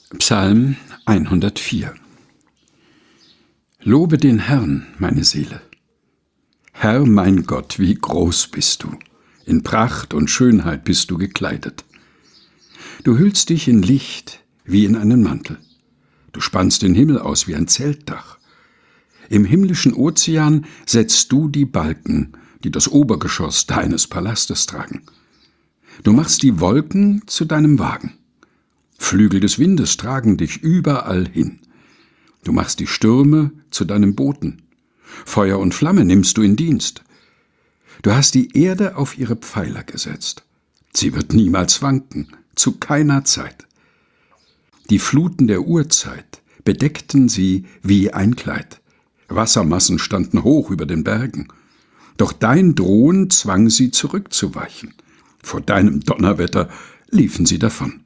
Psalm 104. Lobe den Herrn, meine Seele. Herr mein Gott, wie groß bist du! In Pracht und Schönheit bist du gekleidet. Du hüllst dich in Licht wie in einen Mantel. Du spannst den Himmel aus wie ein Zeltdach. Im himmlischen Ozean setzt du die Balken, die das Obergeschoss deines Palastes tragen. Du machst die Wolken zu deinem Wagen. Flügel des Windes tragen dich überall hin. Du machst die Stürme zu deinem Boten. Feuer und Flamme nimmst du in Dienst. Du hast die Erde auf ihre Pfeiler gesetzt. Sie wird niemals wanken, zu keiner Zeit. Die Fluten der Urzeit bedeckten sie wie ein Kleid. Wassermassen standen hoch über den Bergen. Doch dein Drohen zwang sie zurückzuweichen. Vor deinem Donnerwetter liefen sie davon.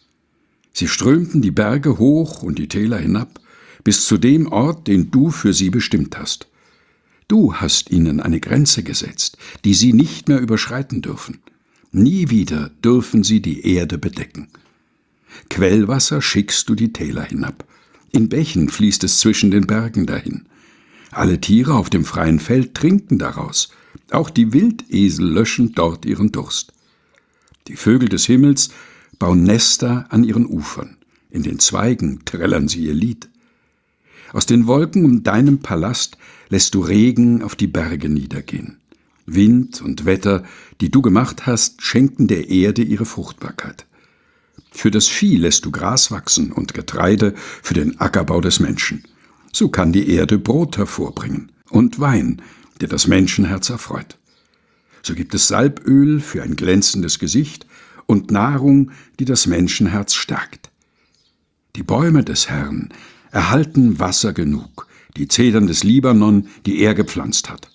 Sie strömten die Berge hoch und die Täler hinab, bis zu dem Ort, den du für sie bestimmt hast. Du hast ihnen eine Grenze gesetzt, die sie nicht mehr überschreiten dürfen. Nie wieder dürfen sie die Erde bedecken. Quellwasser schickst du die Täler hinab. In Bächen fließt es zwischen den Bergen dahin. Alle Tiere auf dem freien Feld trinken daraus. Auch die Wildesel löschen dort ihren Durst. Die Vögel des Himmels bauen Nester an ihren Ufern. In den Zweigen trällern sie ihr Lied. Aus den Wolken um deinem Palast lässt du Regen auf die Berge niedergehen. Wind und Wetter, die du gemacht hast, schenken der Erde ihre Fruchtbarkeit. Für das Vieh lässt du Gras wachsen und Getreide für den Ackerbau des Menschen. So kann die Erde Brot hervorbringen und Wein, der das Menschenherz erfreut. So gibt es Salböl für ein glänzendes Gesicht und Nahrung, die das Menschenherz stärkt. Die Bäume des Herrn erhalten Wasser genug, die Zedern des Libanon, die er gepflanzt hat.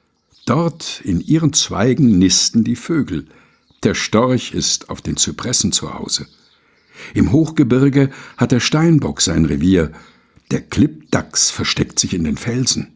Dort in ihren Zweigen nisten die Vögel. Der Storch ist auf den Zypressen zu Hause. Im Hochgebirge hat der Steinbock sein Revier. Der Klippdachs versteckt sich in den Felsen.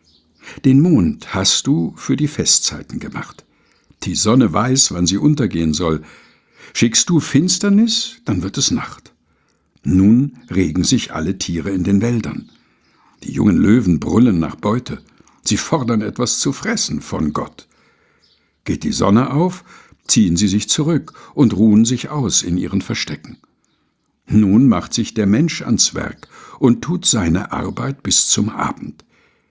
Den Mond hast du für die Festzeiten gemacht. Die Sonne weiß, wann sie untergehen soll. Schickst du Finsternis, dann wird es Nacht. Nun regen sich alle Tiere in den Wäldern. Die jungen Löwen brüllen nach Beute. Sie fordern etwas zu fressen von Gott. Geht die Sonne auf, ziehen sie sich zurück und ruhen sich aus in ihren Verstecken. Nun macht sich der Mensch ans Werk und tut seine Arbeit bis zum Abend.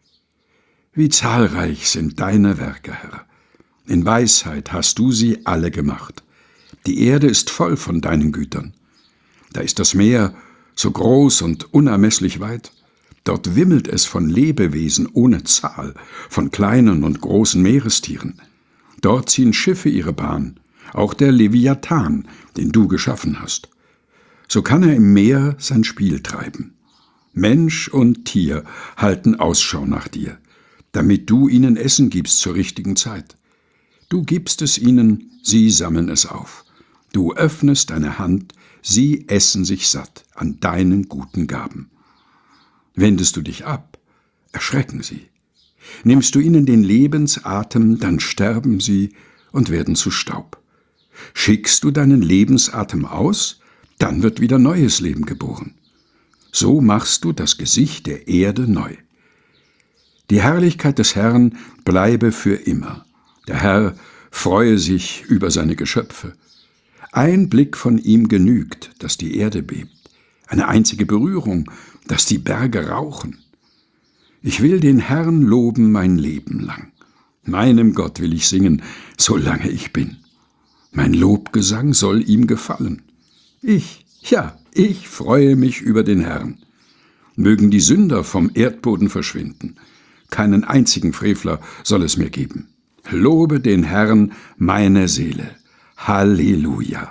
Wie zahlreich sind deine Werke, Herr. In Weisheit hast du sie alle gemacht. Die Erde ist voll von deinen Gütern. Da ist das Meer, so groß und unermesslich weit. Dort wimmelt es von Lebewesen ohne Zahl, von kleinen und großen Meerestieren. Dort ziehen Schiffe ihre Bahn, auch der Leviathan, den du geschaffen hast. So kann er im Meer sein Spiel treiben. Mensch und Tier halten Ausschau nach dir, damit du ihnen Essen gibst zur richtigen Zeit. Du gibst es ihnen, sie sammeln es auf. Du öffnest deine Hand, sie essen sich satt an deinen guten Gaben. Wendest du dich ab, erschrecken sie. Nimmst du ihnen den Lebensatem, dann sterben sie und werden zu Staub. Schickst du deinen Lebensatem aus, dann wird wieder neues Leben geboren. So machst du das Gesicht der Erde neu. Die Herrlichkeit des Herrn bleibe für immer. Der Herr freue sich über seine Geschöpfe. Ein Blick von ihm genügt, dass die Erde bebt. Eine einzige Berührung, dass die Berge rauchen. Ich will den Herrn loben mein Leben lang. Meinem Gott will ich singen, solange ich bin. Mein Lobgesang soll ihm gefallen. Ich freue mich über den Herrn. Mögen die Sünder vom Erdboden verschwinden. Keinen einzigen Frevler soll es mir geben. Lobe den Herrn, meine Seele. Halleluja.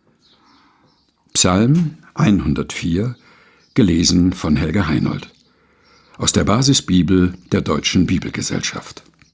Psalm 104, gelesen von Helga Heinold. Aus der Basisbibel der Deutschen Bibelgesellschaft.